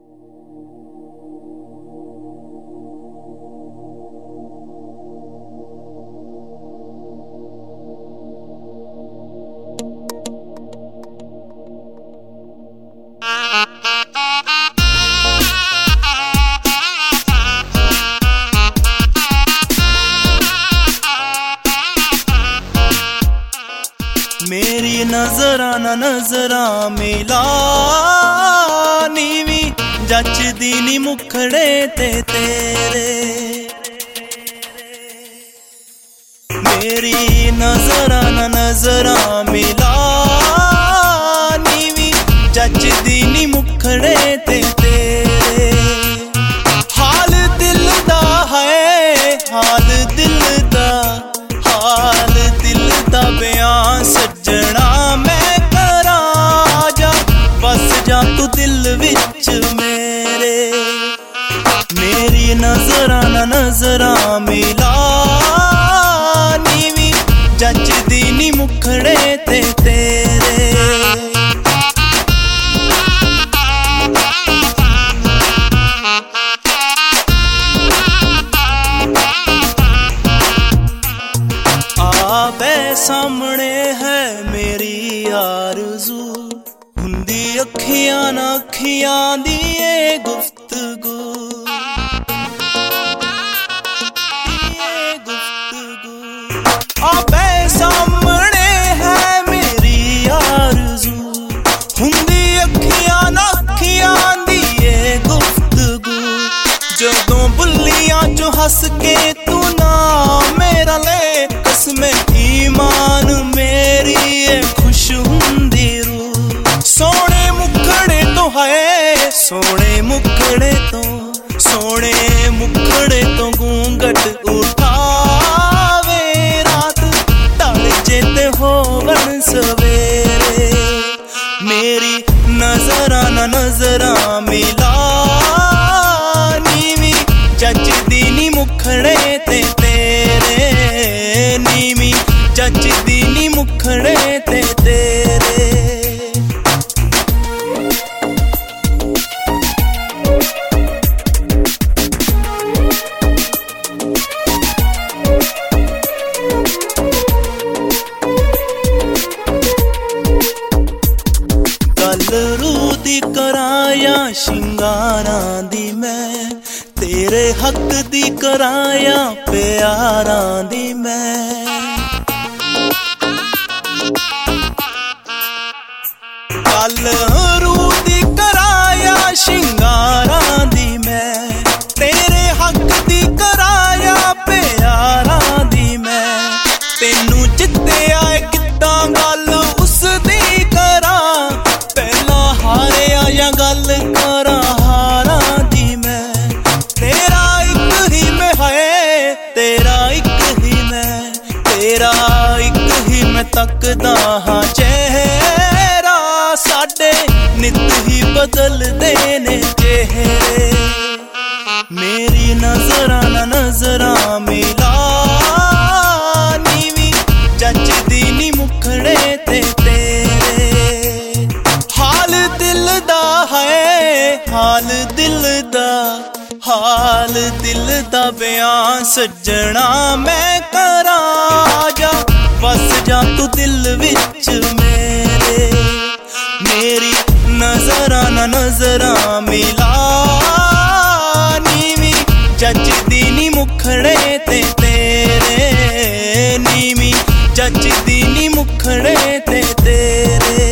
मेरी नजरां ना नजरां मिला नीवी जचदी नी मुखड़े ते तेरे। मेरी नजरां ना नजरां मिला नीवी जचदी नी मुखड़े ते तेरे। हाल दिल दा है हाल दिल दा हाल दिल दा बयान सज्जना मैं करां जा बस जा तू दिल विच मेरे। मेरी नजरां ना नजरां मिला नीवी जचदी नी मुखड़े ते तेरे। सामने है मेरी आरज़ू हुंदी अखियां ना अखियां दी ये गुफ्तगू। आबे सामने है मेरी आरज़ू हुंदी अखियां ना अखियां दी ये गुफ्तगू। जदों बुल्लियां चो हस के तू ना मेरा ले कसमें ईमान मेरी ये खुश हुंदी रूह। सोने मुखड़े तो है सोने मुखड़े तो घूंघट उठावे रात ढल चेते होवन सवेरे। मेरी नजरां ना नजरां मिला नीवी जचदी नी मुखड़े ते तेरे। नीवी जचदी नी मुखड़े ते तेरे। गल रूह दी करां या शिंगारां दी मैं तेरे हक दी करां या प्यारां दी मैं। गल रूह दी करां या शिंगारां दी मैं तेरे हक दी करां या प्यारां दी मैं। तेनू जित्ते आए किद्दां गल उस दी करां पहला हारिया या गल करां हारां दी मैं। तेरा एक ही मैं है तेरा एक ही मैं तेरा एक ही मैं तकदा हां चेहरा साडे नित ही बदलदे ने चेहरे। मेरी नजरां ना नजरां मिला नीवी जचदी नी मुखड़े ते तेरे। हाल दिल दा है हाल दिल दा हाल दिल दा बयान सज्जना मैं करां जा बस जा तू दिल विच मेरे। मेरी नजरां ना नजरां मिला नीवी जचदी नी मुखड़े ते तेरे। नीवी जचदी नी मुखड़े ते तेरे।